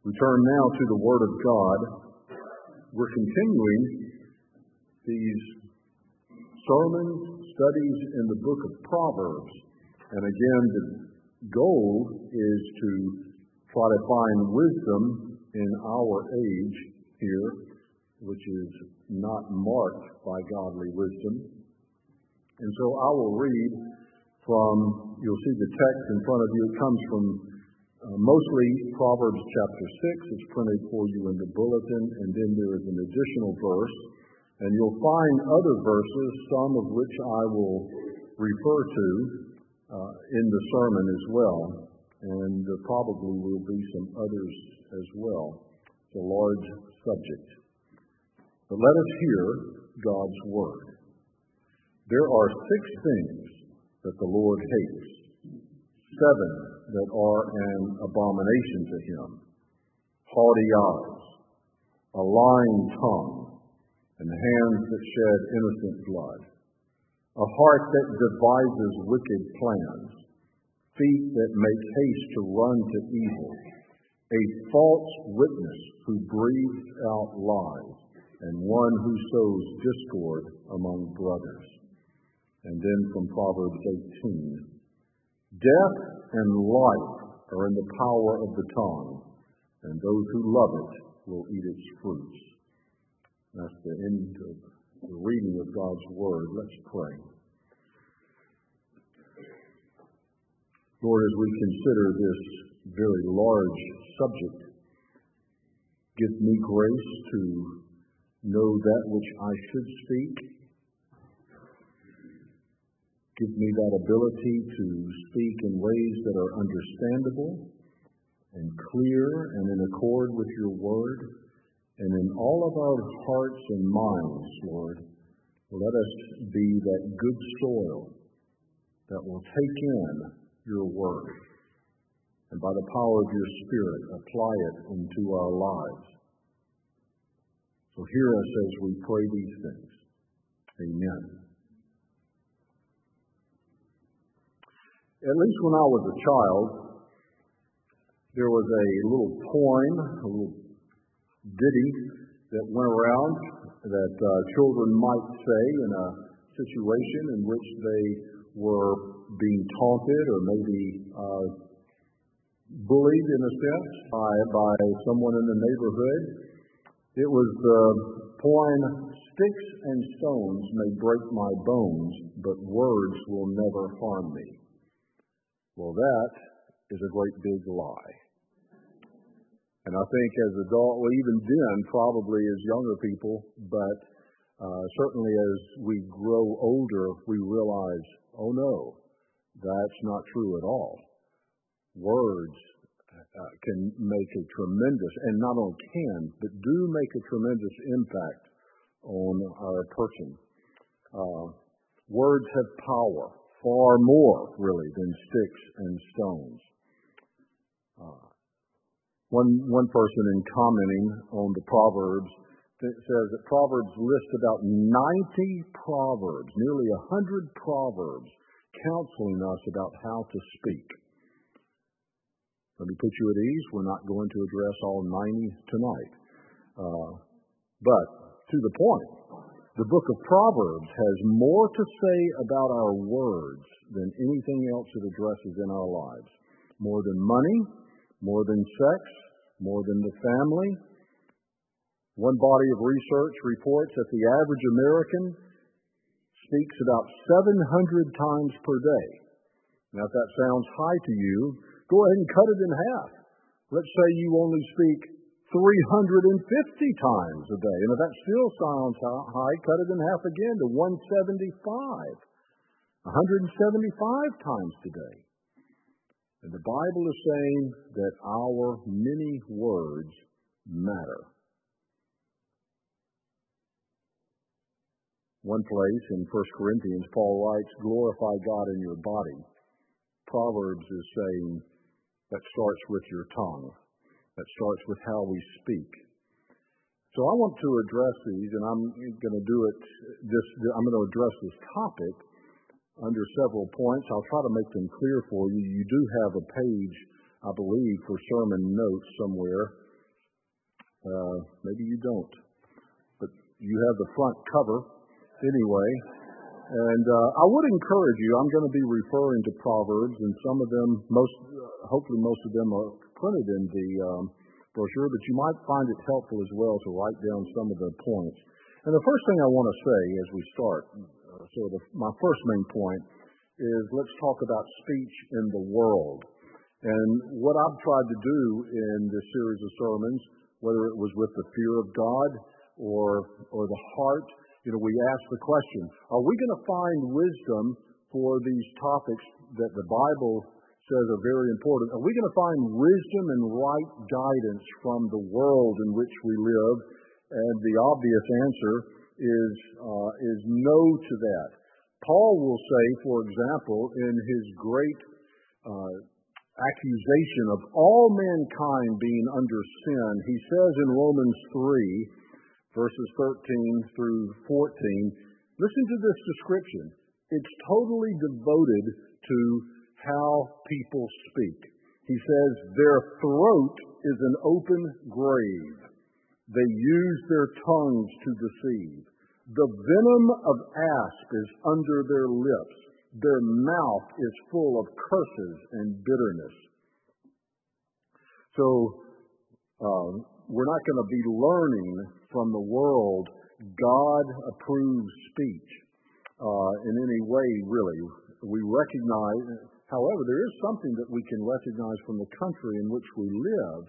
We turn now to the Word of God. We're continuing these sermons, studies in the book of Proverbs. And again, the goal is to try to find wisdom in our age here, which is not marked by godly wisdom. And so I will read from, you'll see the text in front of you. It comes from mostly Proverbs chapter 6. It's printed for you in the bulletin, and then there is an additional verse. And you'll find other verses, some of which I will refer to in the sermon as well. And there probably will be some others as well. It's a large subject. But let us hear God's Word. There are 6 things that the Lord hates, 7 that are an abomination to Him: haughty eyes, a lying tongue, and hands that shed innocent blood, a heart that devises wicked plans, feet that make haste to run to evil, a false witness who breathes out lies, and one who sows discord among brothers. And then from Proverbs 18, death and life are in the power of the tongue, and those who love it will eat its fruits. That's the end of the reading of God's Word. Let's pray. Lord, as we consider this very large subject, give me grace to know that which I should speak. Give me that ability to speak in ways that are understandable and clear and in accord with your word. And in all of our hearts and minds, Lord, let us be that good soil that will take in your word and by the power of your Spirit apply it into our lives. So hear us as we pray these things. Amen. At least when I was a child, there was a little poem, a little ditty that went around that children might say in a situation in which they were being taunted or maybe bullied in a sense by someone in the neighborhood. It was the poem, "Sticks and stones may break my bones, but words will never harm me." Well, that is a great big lie. And I think as adults, well, even then, probably as younger people, but certainly as we grow older, we realize, oh no, that's not true at all. Words can make a tremendous, and not only can, but do make a tremendous impact on our person. Words have power. Far more, really, than sticks and stones. One person in commenting on the Proverbs says that Proverbs lists about 90 proverbs, nearly 100 proverbs, counseling us about how to speak. Let me put you at ease. We're not going to address all 90 tonight. But to the point. The book of Proverbs has more to say about our words than anything else it addresses in our lives. More than money, more than sex, more than the family. One body of research reports that the average American speaks about 700 times per day. Now, if that sounds high to you, go ahead and cut it in half. Let's say you only speak 350 times a day. And if that still sounds high, cut it in half again to 175. 175 times today. And the Bible is saying that our many words matter. One place in 1 Corinthians, Paul writes, glorify God in your body. Proverbs is saying that starts with your tongue. That starts with how we speak. So I want to address these, and I'm going to address this topic under several points. I'll try to make them clear for you. You do have a page, I believe, for sermon notes somewhere. Maybe you don't, but you have the front cover anyway. And I would encourage you, I'm going to be referring to Proverbs, and some of them, hopefully most of them are printed in the brochure, but you might find it helpful as well to write down some of the points. And the first thing I want to say as we start, my first main point is let's talk about speech in the world. And what I've tried to do in this series of sermons, whether it was with the fear of God or the heart, we ask the question, are we going to find wisdom for these topics that the Bible says are very important? Are we going to find wisdom and right guidance from the world in which we live? And the obvious answer is no to that. Paul will say, for example, in his great accusation of all mankind being under sin, he says in Romans 3, verses 13 through 14, listen to this description. It's totally devoted to how people speak. He says, their throat is an open grave. They use their tongues to deceive. The venom of asp is under their lips. Their mouth is full of curses and bitterness. So, we're not going to be learning from the world God-approved speech in any way, really. We recognize, however, there is something that we can recognize from the country in which we live.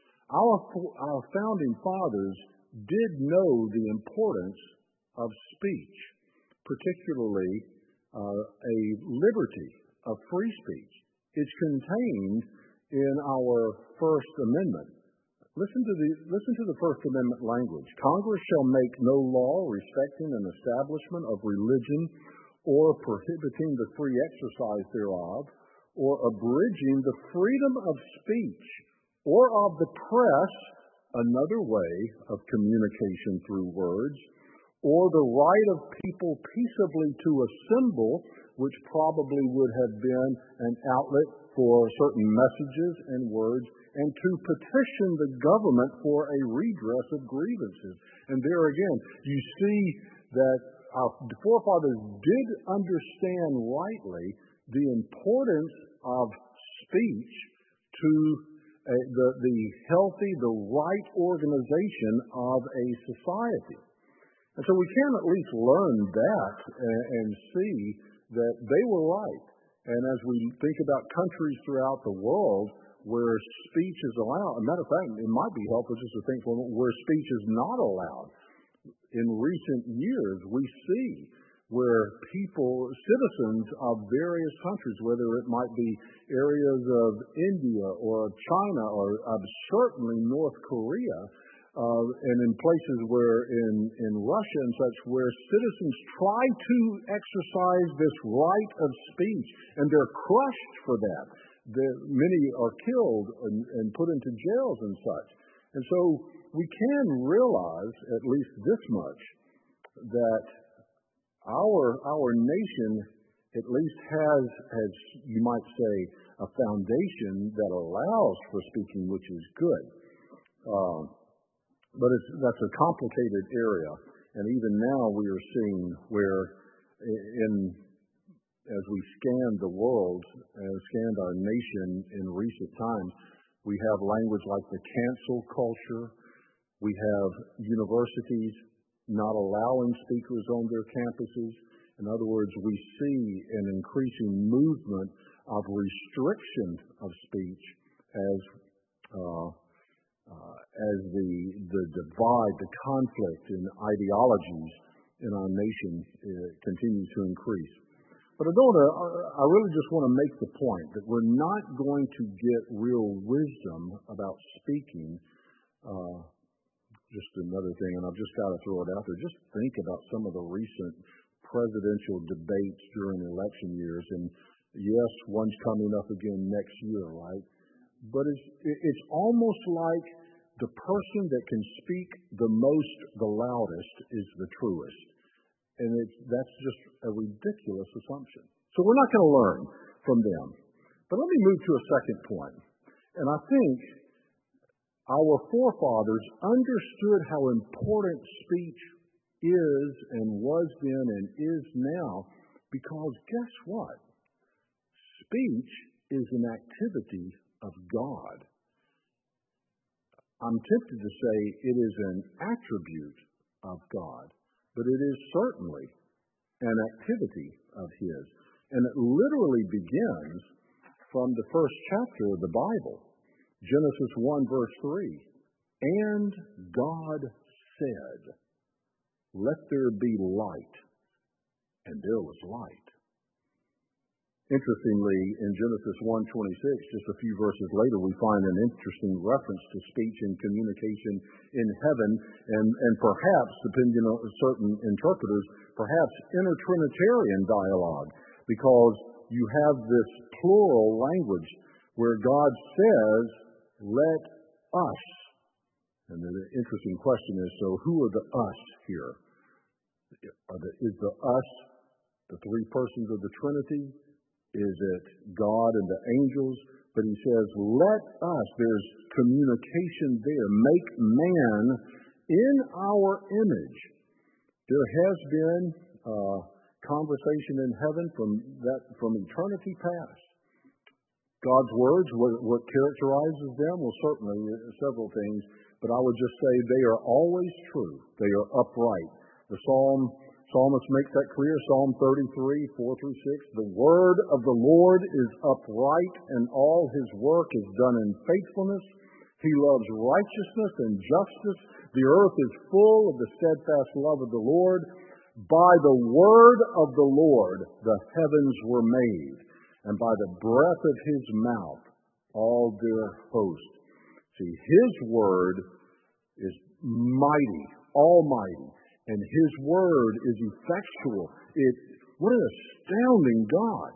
Our founding fathers did know the importance of speech, particularly a liberty of free speech. It's contained in our First Amendment. Listen to the First Amendment language. Congress shall make no law respecting an establishment of religion or prohibiting the free exercise thereof or abridging the freedom of speech or of the press, another way of communication through words, or the right of people peaceably to assemble, which probably would have been an outlet for certain messages and words, and to petition the government for a redress of grievances. And there again, you see that our forefathers did understand rightly the importance of speech to the healthy, the right organization of a society. And so we can at least learn that and see that they were right. And as we think about countries throughout the world where speech is allowed, as a matter of fact, it might be helpful just to think for a moment where speech is not allowed. In recent years, we see where people, citizens of various countries, whether it might be areas of India or of China or of certainly North Korea, and in places where in Russia and such, where citizens try to exercise this right of speech, and they're crushed for that. Many are killed and put into jails and such. And so we can realize, at least this much, that our nation at least has, you might say, a foundation that allows for speaking, which is good. But that's a complicated area. And even now we are seeing where as we scan the world, scanned our nation in recent times, we have language like the cancel culture. We have universities not allowing speakers on their campuses. In other words, we see an increasing movement of restriction of speech as the divide, the conflict in ideologies in our nation continues to increase. But I really just want to make the point that we're not going to get real wisdom about speaking. Just another thing, and I've just got to throw it out there. Just think about some of the recent presidential debates during election years. And yes, one's coming up again next year, right? But it's almost like the person that can speak the most, the loudest, is the truest. And that's just a ridiculous assumption. So we're not going to learn from them. But let me move to a second point. And I think Our forefathers understood how important speech is and was then and is now, because guess what? Speech is an activity of God. I'm tempted to say it is an attribute of God, but it is certainly an activity of His. And it literally begins from the first chapter of the Bible, Genesis 1, verse 3. And God said, "Let there be light," and there was light. Interestingly, in Genesis 1:26, just a few verses later, we find an interesting reference to speech and communication in heaven, and perhaps, depending on certain interpreters, perhaps intertrinitarian dialogue, because you have this plural language where God says, "Let us." And the interesting question is, so who are the us here? Is the us the three persons of the Trinity? Is it God and the angels? But he says, let us, there's communication there, make man in our image. There has been conversation in heaven from eternity past. God's words, what characterizes them? Well, certainly several things, but I would just say they are always true. They are upright. The Psalmist makes that clear, Psalm 33, 4 through 6. The word of the Lord is upright, and all his work is done in faithfulness. He loves righteousness and justice. The earth is full of the steadfast love of the Lord. By the word of the Lord the heavens were made, and by the breath of his mouth all their host. See, his word is mighty, almighty. And his word is effectual. What an astounding God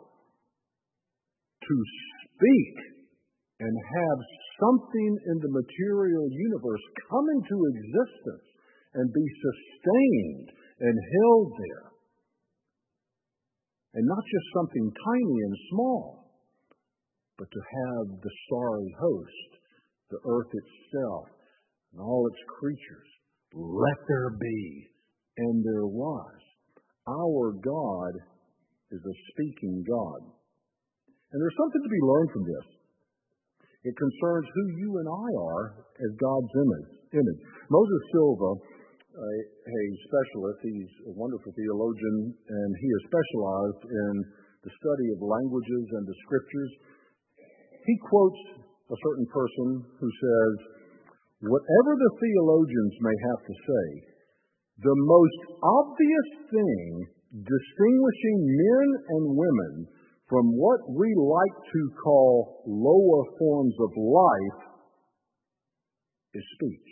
to speak and have something in the material universe come into existence and be sustained and held there. And not just something tiny and small, but to have the starry host, the earth itself, and all its creatures. Let there be. And there was. Our God is a speaking God. And there's something to be learned from this. It concerns who you and I are as God's image. Moses Silva, a specialist, he's a wonderful theologian, and he is specialized in the study of languages and the scriptures. He quotes a certain person who says, whatever the theologians may have to say, the most obvious thing distinguishing men and women from what we like to call lower forms of life is speech.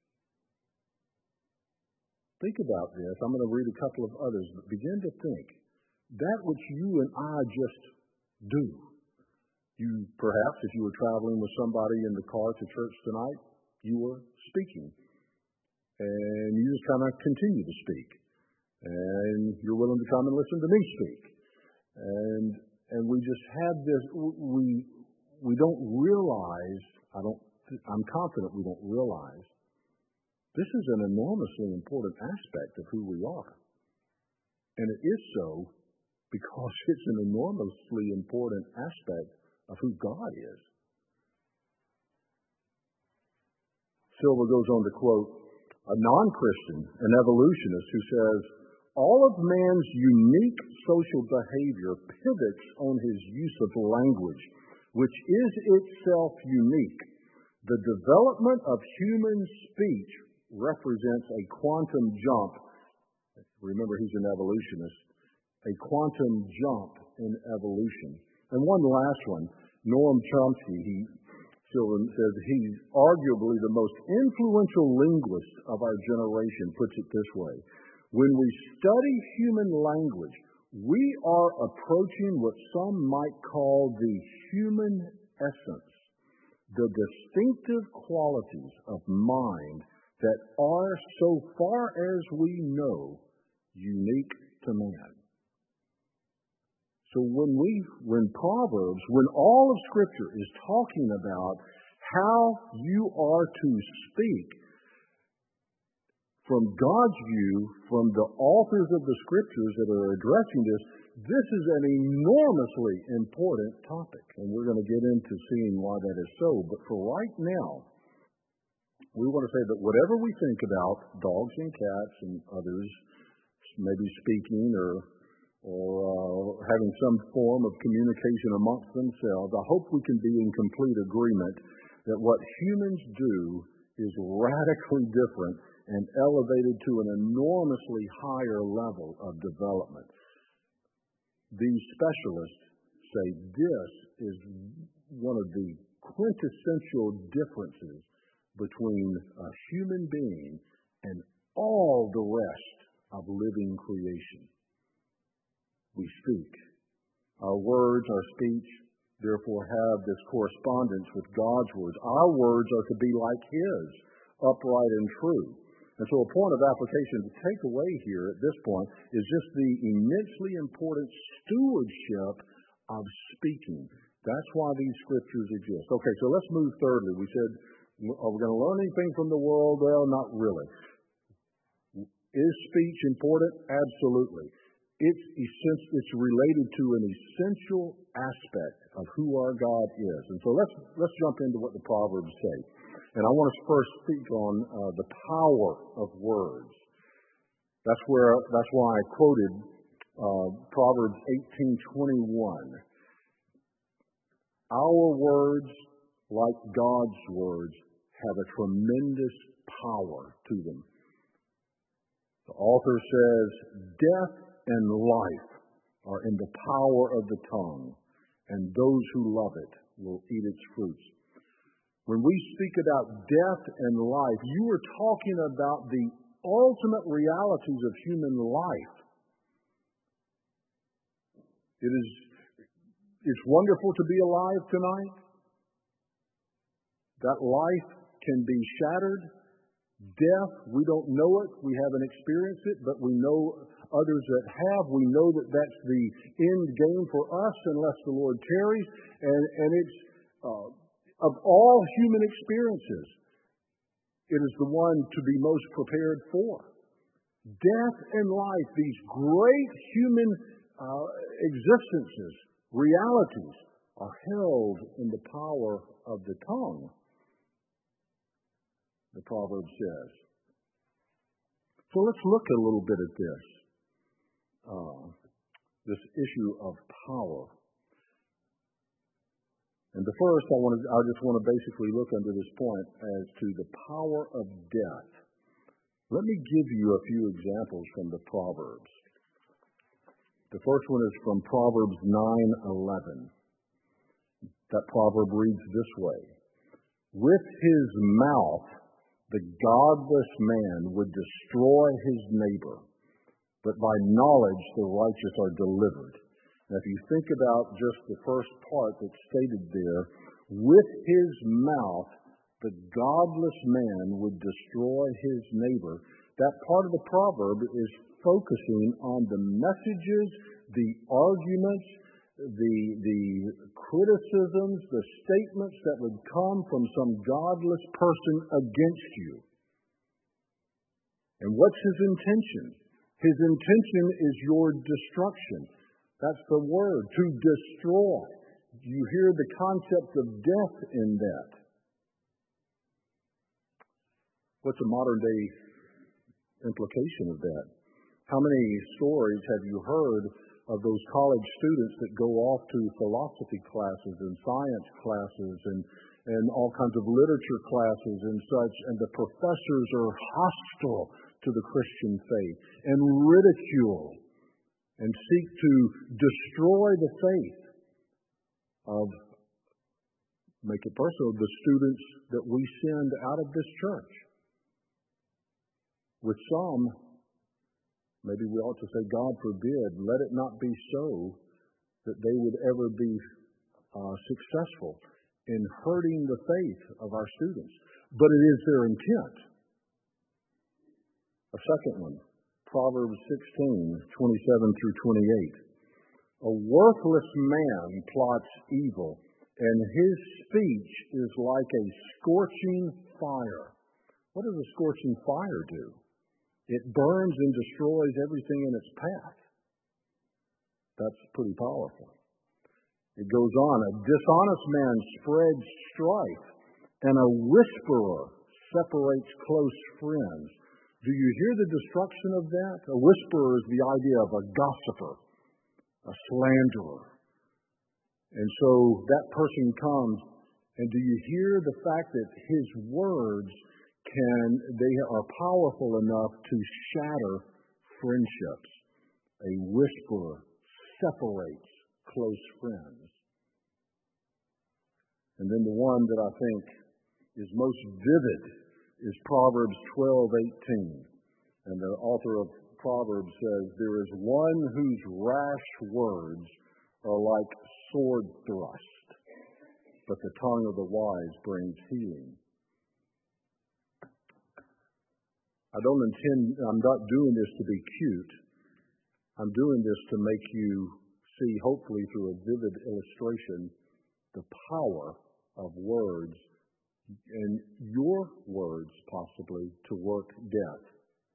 Think about this. I'm going to read a couple of others, but begin to think. That which you and I just do. You, perhaps, if you were traveling with somebody in the car to church tonight, you were speaking. And you just kind of continue to speak. And you're willing to come and listen to me speak. And we just have this, we don't realize, I'm confident we don't realize, this is an enormously important aspect of who we are. And it is so because it's an enormously important aspect of who God is. Silva goes on to quote a non-Christian, an evolutionist, who says, all of man's unique social behavior pivots on his use of language, which is itself unique. The development of human speech represents a quantum jump. Remember, he's an evolutionist. A quantum jump in evolution. And one last one, Noam Chomsky, Silva says he's arguably the most influential linguist of our generation, puts it this way. When we study human language, we are approaching what some might call the human essence, the distinctive qualities of mind that are, so far as we know, unique to man. So when Proverbs, when all of Scripture is talking about how you are to speak from God's view, from the authors of the Scriptures that are addressing this. This is an enormously important topic, and we're going to get into seeing why that is so. But for right now, we want to say that whatever we think about dogs and cats and others maybe speaking or having some form of communication amongst themselves, I hope we can be in complete agreement that what humans do is radically different and elevated to an enormously higher level of development. These specialists say this is one of the quintessential differences between a human being and all the rest of living creation. We speak. Our words, our speech, therefore have this correspondence with God's words. Our words are to be like His, upright and true. And so a point of application to take away here at this point is just the immensely important stewardship of speaking. That's why these scriptures exist. Okay, so let's move thirdly. We said, are we going to learn anything from the world? Well, not really. Is speech important? Absolutely. It's related to an essential aspect of who our God is. And so let's jump into what the Proverbs say. And I want to first speak on the power of words. That's why I quoted Proverbs 18:21. Our words, like God's words, have a tremendous power to them. The author says, death and life are in the power of the tongue, and those who love it will eat its fruits. When we speak about death and life, you are talking about the ultimate realities of human life. It's wonderful to be alive tonight. That life can be shattered. Death, we don't know it. We haven't experienced it, but we know others that have. We know that that's the end game for us unless the Lord tarries. And it's of all human experiences, it is the one to be most prepared for. Death and life, these great human existences, realities, are held in the power of the tongue, the proverb says. So let's look a little bit at this issue of power. And the first, I just want to basically look under this point as to the power of death. Let me give you a few examples from the Proverbs. The first one is from Proverbs 9:11. That proverb reads this way: with his mouth the godless man would destroy his neighbor, but by knowledge the righteous are delivered. Now, if you think about just the first part that's stated there, with his mouth the godless man would destroy his neighbor, that part of the proverb is focusing on the messages, the arguments, the criticisms, the statements that would come from some godless person against you. And what's his intention? His intention is your destruction. That's the word, to destroy. You hear the concept of death in that. What's a modern day implication of that? How many stories have you heard of those college students that go off to philosophy classes and science classes and all kinds of literature classes and such, and the professors are hostile to the Christian faith and ridicule and seek to destroy the faith of, make it personal, the students that we send out of this church. With some, maybe we ought to say, God forbid, let it not be so that they would ever be successful in hurting the faith of our students. But it is their intent. A second one, Proverbs 16:27 through 28. A worthless man plots evil and his speech is like a scorching fire. What does a scorching fire do? It burns and destroys everything in its path. That's pretty powerful. It goes on, a dishonest man spreads strife, and a whisperer separates close friends. Do you hear the destruction of that? A whisperer is the idea of a gossiper, a slanderer. And so that person comes, and do you hear the fact that his words they are powerful enough to shatter friendships? A whisperer separates close friends. And then the one that I think is most vivid is Proverbs 12:18. And the author of Proverbs says, there is one whose rash words are like sword thrust, but the tongue of the wise brings healing. I'm not doing this to be cute. I'm doing this to make you see, hopefully through a vivid illustration, the power of words, and your words possibly, to work death.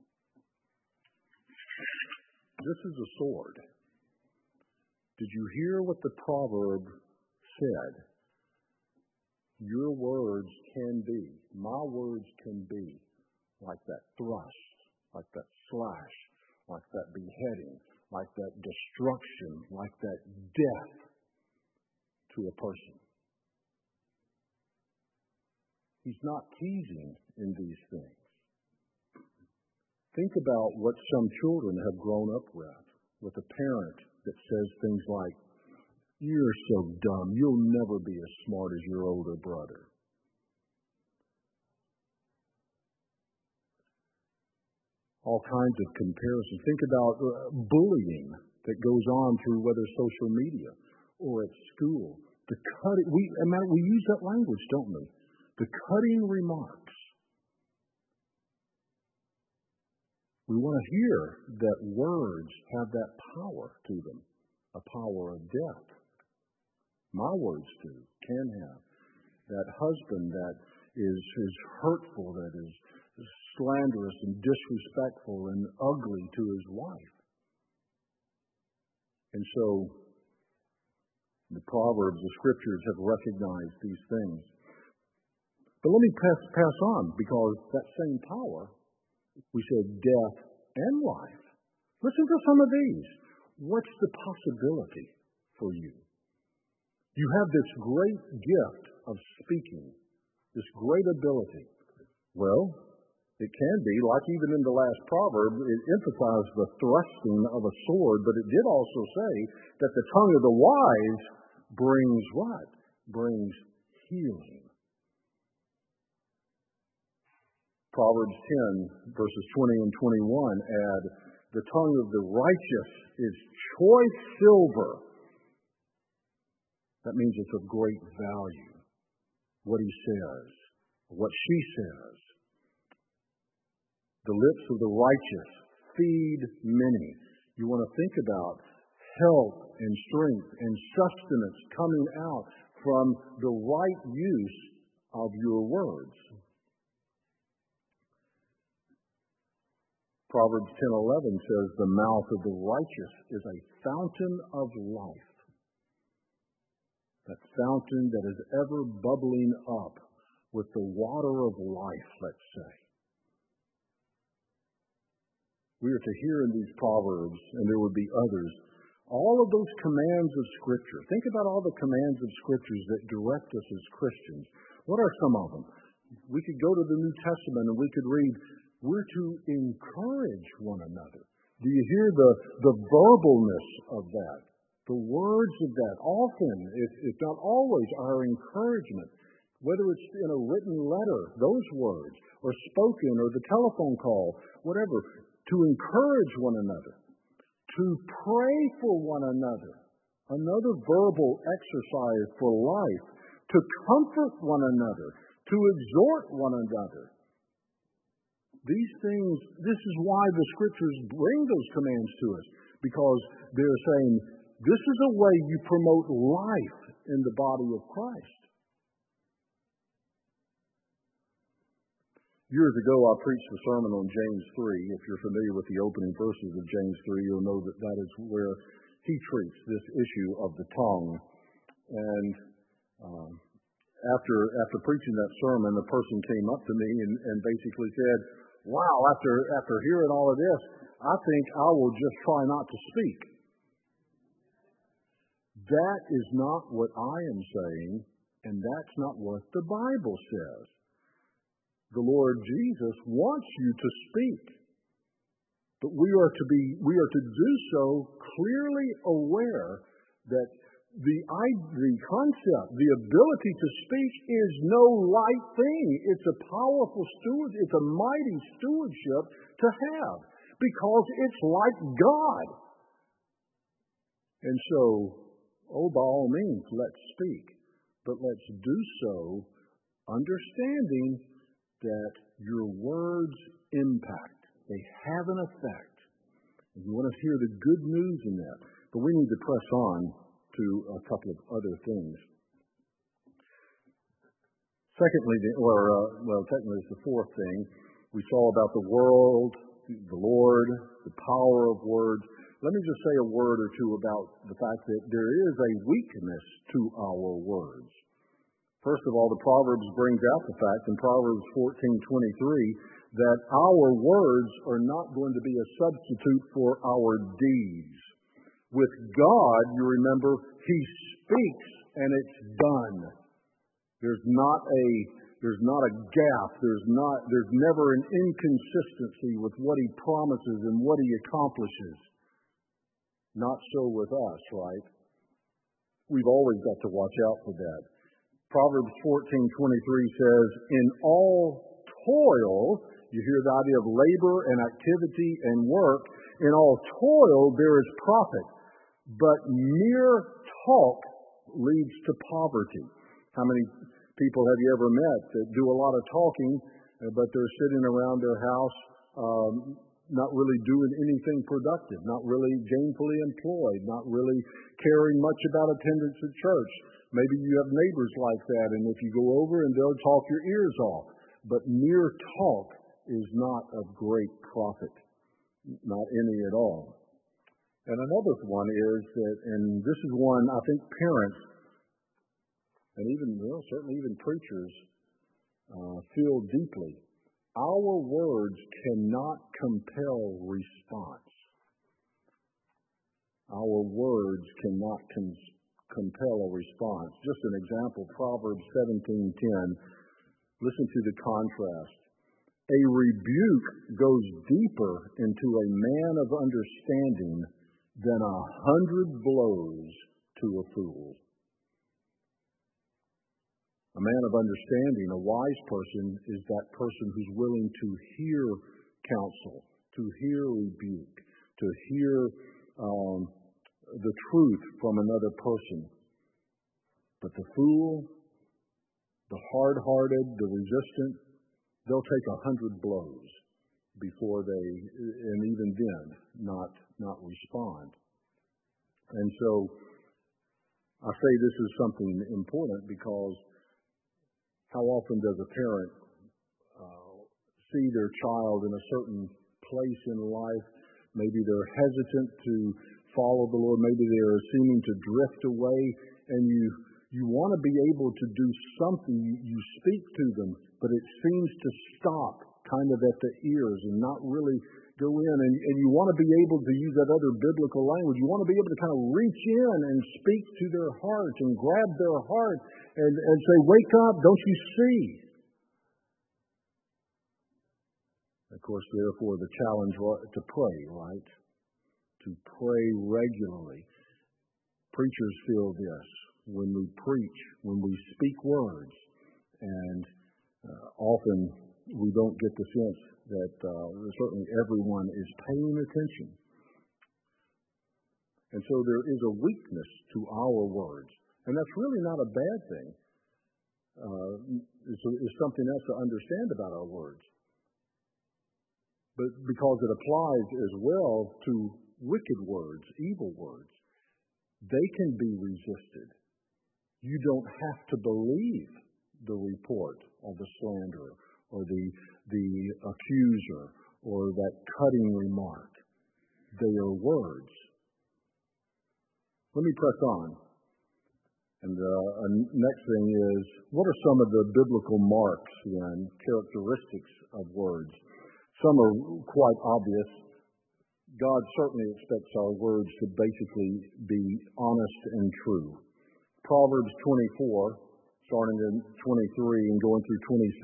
This is a sword. Did you hear what the proverb said? Your words can be, my words can be, like that thrust, like that slash, like that beheading, like that destruction, like that death to a person. He's not teasing in these things. Think about what some children have grown up with a parent that says things like, you're so dumb, you'll never be as smart as your older brother. All kinds of comparisons. Think about bullying that goes on through whether social media or at school. We use that language, don't we? The cutting remarks. We want to hear that words have that power to them, a power of death. My words do, can have. That husband that is hurtful, that is slanderous and disrespectful and ugly to his wife. And so, the Proverbs, the Scriptures have recognized these things. But let me pass on, because that same power, we said death and life. Listen to some of these. What's the possibility for you? You have this great gift of speaking, this great ability. Well, it can be, like even in the last proverb, it emphasized the thrusting of a sword, but it did also say that the tongue of the wise brings what? Brings healing. Proverbs 10, verses 20 and 21 add, the tongue of the righteous is choice silver. That means it's of great value. What he says, what she says. The lips of the righteous feed many. You want to think about health and strength and sustenance coming out from the right use of your words. Proverbs 10:11 says, the mouth of the righteous is a fountain of life. That fountain that is ever bubbling up with the water of life, let's say. We are to hear in these Proverbs, and there would be others, all of those commands of Scripture. Think about all the commands of Scriptures that direct us as Christians. What are some of them? We could go to the New Testament and we could read, we're to encourage one another. Do you hear the verbalness of that? The words of that often, if not always, are encouragement. Whether it's in a written letter, those words, or spoken, or the telephone call, whatever. To encourage one another. To pray for one another. Another verbal exercise for life. To comfort one another. To exhort one another. These things, this is why the Scriptures bring those commands to us. Because they're saying, this is a way you promote life in the body of Christ. Years ago, I preached a sermon on James 3. If you're familiar with the opening verses of James 3, you'll know that that is where he treats this issue of the tongue. And after preaching that sermon, the person came up to me and basically said, "Wow, after hearing all of this, I think I will just try not to speak." That is not what I am saying, and that's not what the Bible says. The Lord Jesus wants you to speak, but we are to do so clearly aware that the concept, the ability to speak is no light thing. It's a powerful it's a mighty stewardship to have, because it's like God. And so, by all means, let's speak, but let's do so understanding that your words impact. They have an effect. And you want to hear the good news in that. But we need to press on to a couple of other things. Secondly, technically it's the fourth thing. We saw about the world, the Lord, the power of words. Let me just say a word or two about the fact that there is a weakness to our words. First of all, the Proverbs brings out the fact in Proverbs 14:23 that our words are not going to be a substitute for our deeds. With God, you remember, He speaks and it's done. There's not a gap. There's never an inconsistency with what He promises and what He accomplishes. Not so with us, right? We've always got to watch out for that. Proverbs 14:23 says, "In all toil," you hear the idea of labor and activity and work, "in all toil there is profit, but mere talk leads to poverty." How many people have you ever met that do a lot of talking, but they're sitting around their house not really doing anything productive, not really gainfully employed, not really caring much about attendance at church? Maybe you have neighbors like that, and if you go over and they'll talk your ears off. But mere talk is not of great profit, not any at all. And another one is that, and this is one I think parents, and certainly even preachers, feel deeply. Our words cannot compel response. Our words cannot compel a response. Just an example, Proverbs 17:10. Listen to the contrast. "A rebuke goes deeper into a man of understanding than 100 blows to a fool." A man of understanding, a wise person, is that person who's willing to hear counsel, to hear rebuke, to hear the truth from another person. But the fool, the hard-hearted, the resistant, they'll take 100 blows before and even then, not respond. And so, I say this is something important because how often does a parent see their child in a certain place in life? Maybe they're hesitant to follow the Lord. Maybe they're seeming to drift away, and you want to be able to do something. You speak to them, but it seems to stop kind of at the ears and not really go in. And you want to be able to use that other biblical language. You want to be able to kind of reach in and speak to their heart and grab their heart and say, "Wake up, don't you see?" Of course, therefore, the challenge to pray, right? To pray regularly. Preachers feel this when we preach, when we speak words, and often we don't get the sense that certainly everyone is paying attention. And so there is a weakness to our words, and that's really not a bad thing. It's something else to understand about our words. But because it applies as well to wicked words, evil words, they can be resisted. You don't have to believe the report of the slanderer or the accuser or that cutting remark. They are words. Let me press on. And next thing is, what are some of the biblical marks and characteristics of words? Some are quite obvious. God certainly expects our words to basically be honest and true. Proverbs 24, starting in 23 and going through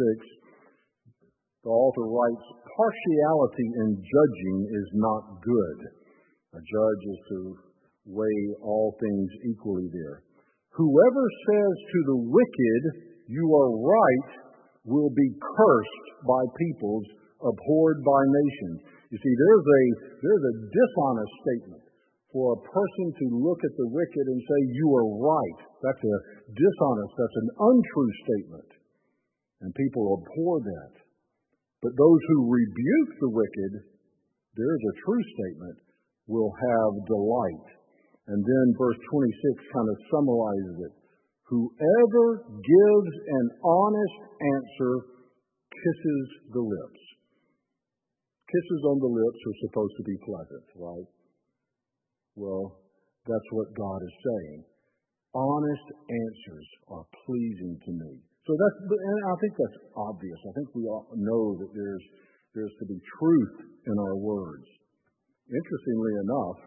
26, the author writes, partiality in judging is not good. A judge is to weigh all things equally there. Whoever says to the wicked, you are right, will be cursed by peoples, abhorred by nations. You see, there's a dishonest statement for a person to look at the wicked and say, you are right. That's a dishonest, that's an untrue statement. And people abhor that. But those who rebuke the wicked, there's a true statement, will have delight. And then verse 26 kind of summarizes it. Whoever gives an honest answer kisses the lips. Kisses on the lips are supposed to be pleasant, right? Well, that's what God is saying. Honest answers are pleasing to me. And I think that's obvious. I think we all know that there's to be truth in our words. Interestingly enough,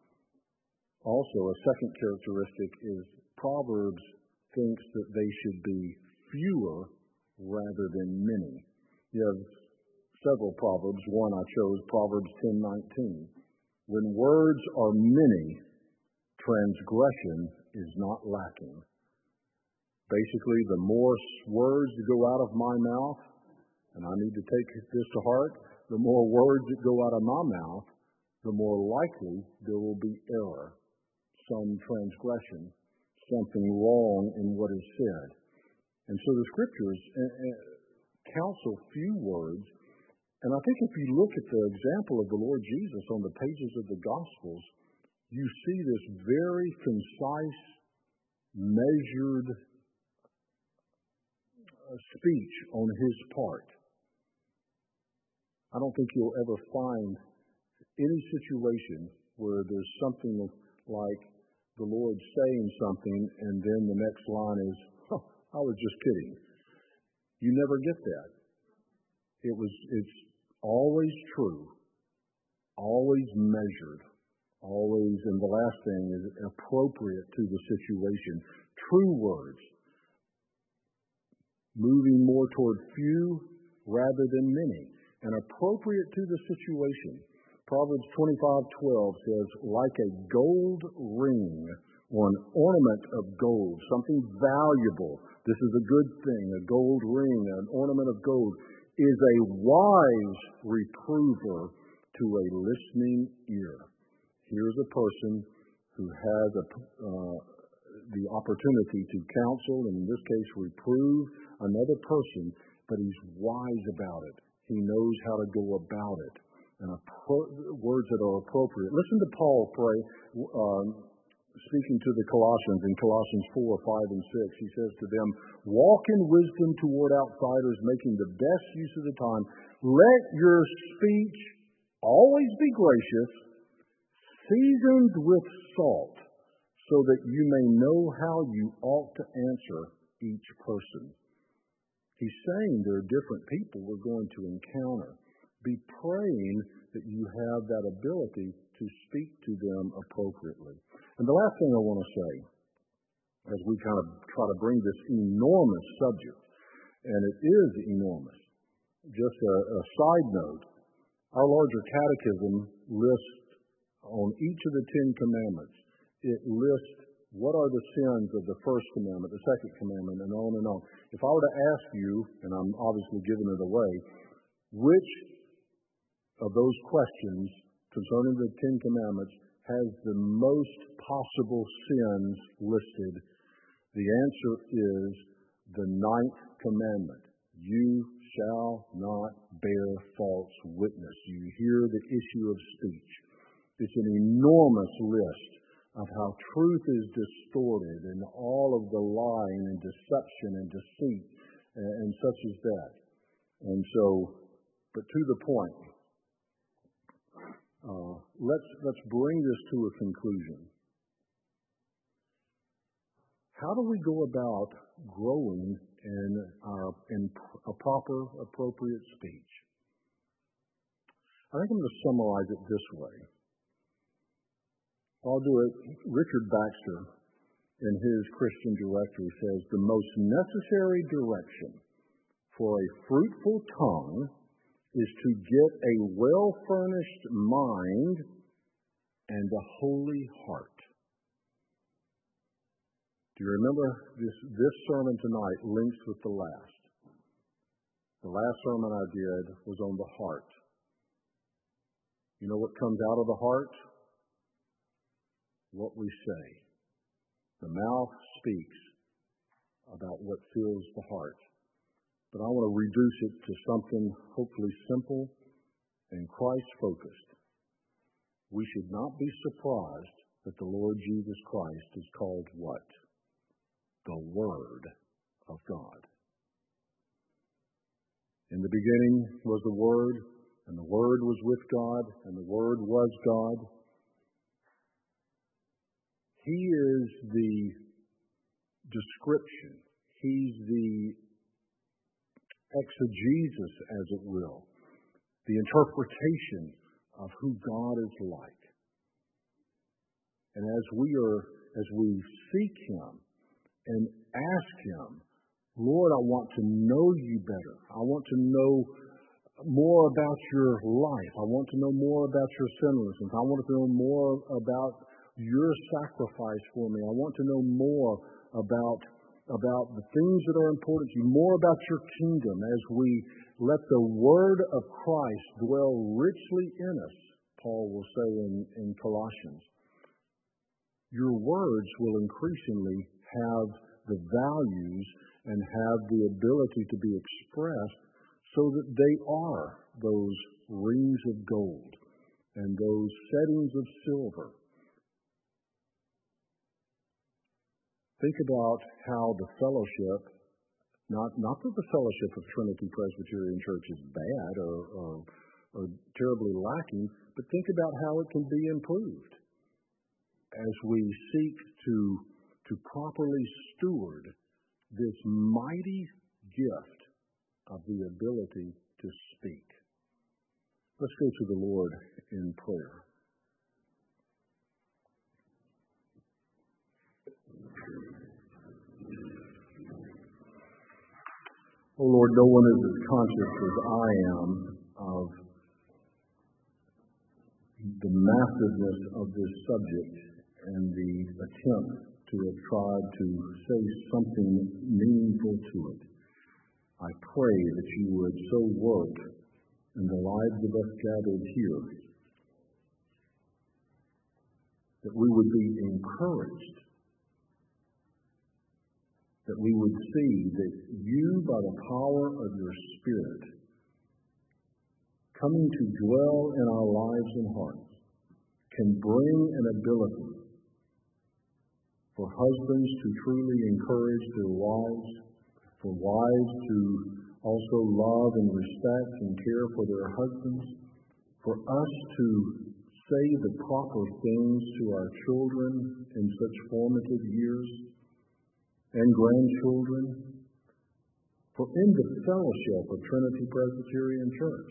also a second characteristic is Proverbs thinks that they should be fewer rather than many. You have several Proverbs. One I chose, Proverbs 10:19. When words are many, transgression is not lacking. Basically, the more words that go out of my mouth, and I need to take this to heart, the more words that go out of my mouth, the more likely there will be error, some transgression, something wrong in what is said. And so the Scriptures counsel few words. And I think if you look at the example of the Lord Jesus on the pages of the Gospels, you see this very concise, measured speech on his part. I don't think you'll ever find any situation where there's something like the Lord saying something and then the next line is, I was just kidding. You never get that. It's always true, always measured, always, and the last thing is appropriate to the situation. True words, moving more toward few rather than many, and appropriate to the situation. Proverbs 25:12 says, like a gold ring or an ornament of gold, something valuable. This is a good thing, a gold ring, an ornament of gold, is a wise reprover to a listening ear. Here's a person who has the opportunity to counsel, and in this case reprove another person, but he's wise about it. He knows how to go about it. And words that are appropriate. Listen to Paul pray, speaking to the Colossians in Colossians 4, 5, and 6. He says to them, walk in wisdom toward outsiders, making the best use of the time. Let your speech always be gracious, seasoned with salt, so that you may know how you ought to answer each person. He's saying there are different people we're going to encounter. Be praying that you have that ability to speak to them appropriately. And the last thing I want to say, as we kind of try to bring this enormous subject, and it is enormous, just a side note, our larger catechism lists on each of the 10 commandments, it lists what are the sins of the first commandment, the second commandment, and on and on. If I were to ask you, and I'm obviously giving it away, which of those questions concerning the 10 commandments has the most possible sins listed, the answer is the 9th commandment. You shall not bear false witness. You hear the issue of speech. It's an enormous list of how truth is distorted and all of the lying and deception and deceit and such as that. And so, but to the point, let's bring this to a conclusion. How do we go about growing in a proper, appropriate speech? I think I'm going to summarize it this way. I'll do it. Richard Baxter, in his Christian Directory, says, the most necessary direction for a fruitful tongue is to get a well-furnished mind and a holy heart. Do you remember this sermon tonight links with the last? The last sermon I did was on the heart. You know what comes out of the heart? What we say. The mouth speaks about what fills the heart. But I want to reduce it to something hopefully simple and Christ-focused. We should not be surprised that the Lord Jesus Christ is called what? The Word of God. In the beginning was the Word, and the Word was with God, and the Word was God. He is the description. He's the exegesis, as it will, the interpretation of who God is like. And as we seek Him and ask Him, Lord, I want to know you better. I want to know more about your life. I want to know more about your sinlessness. I want to know more about your sacrifice for me. I want to know more about the things that are important to you, more about your kingdom as we let the word of Christ dwell richly in us, Paul will say in Colossians. Your words will increasingly have the values and have the ability to be expressed so that they are those rings of gold and those settings of silver. Think about how the fellowship, not that the fellowship of Trinity Presbyterian Church is bad or terribly lacking, but think about how it can be improved as we seek to properly steward this mighty gift of the ability to speak. Let's go to the Lord in prayer. Oh Lord, no one is as conscious as I am of the massiveness of this subject and the attempt to have tried to say something meaningful to it. I pray that you would so work in the lives of us gathered here that we would be encouraged, that we would see that you, by the power of your Spirit, coming to dwell in our lives and hearts, can bring an ability for husbands to truly encourage their wives, for wives to also love and respect and care for their husbands, for us to say the proper things to our children in such formative years and grandchildren, for in the fellowship of Trinity Presbyterian Church,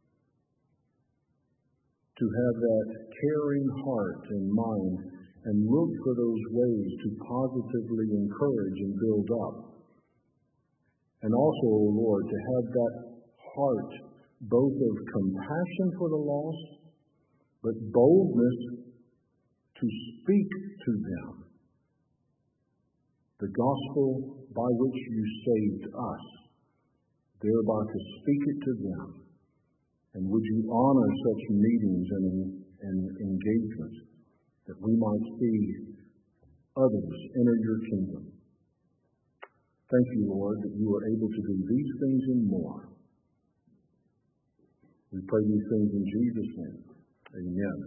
to have that caring heart and mind and look for those ways to positively encourage and build up. And also, O Lord, to have that heart both of compassion for the lost, but boldness to speak to them the gospel by which you saved us, thereby to speak it to them. And would you honor such meetings and engagements that we might see others enter your kingdom. Thank you, Lord, that you are able to do these things and more. We pray these things in Jesus' name. Amen.